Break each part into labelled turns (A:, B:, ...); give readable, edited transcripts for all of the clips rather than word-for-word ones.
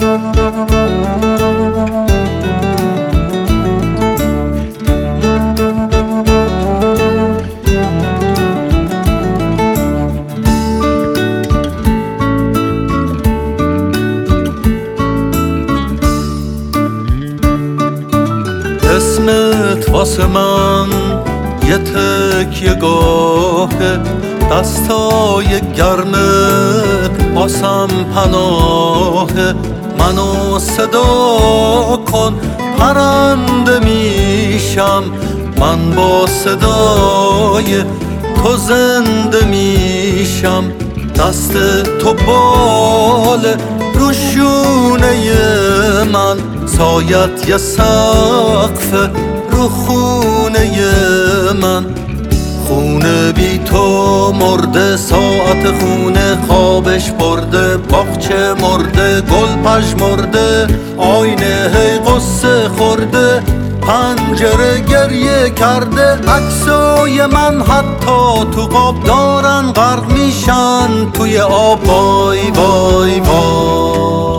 A: اسمت واسه من یه تکیه گاهه، دستای گرمت واسم پناهه. منو صدا کن پرنده میشم، من با صدای تو زنده میشم. دست تو بال رو شونه من، سایت یه سقف رو خونه من. خونه بی تو مرده، ساعت خونه خوابش برده، باغچه مرده، گل پژمرده، آینه هی قصه خورده، پنجره گریه کرده. عکسای من حتی تو قاب دارن غرق میشن توی آب. وای وای وای.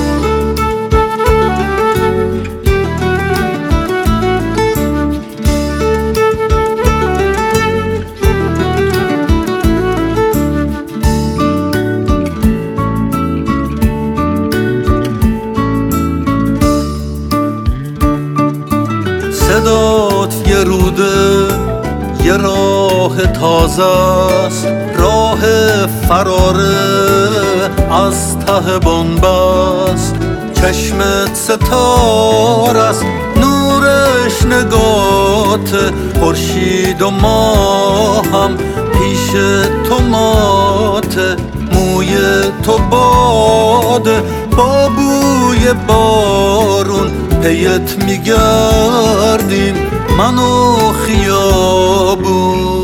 A: صدات یه روده، یه راه تازه است، راه فراره از ته بنبست. چشمت ستاره است، نورش نگاته، خورشید و ماهم پیش تو ماته. موی تو باده با بوی بارون، پیت میگردیم من و خیابون.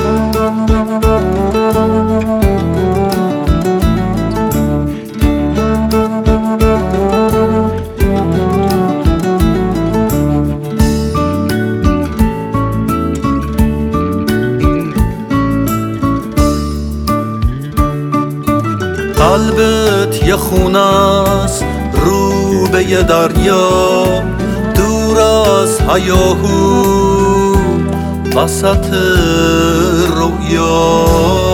A: قلبت یه خونه است رو به یه دریا، دور از هیاهو وسط رویا.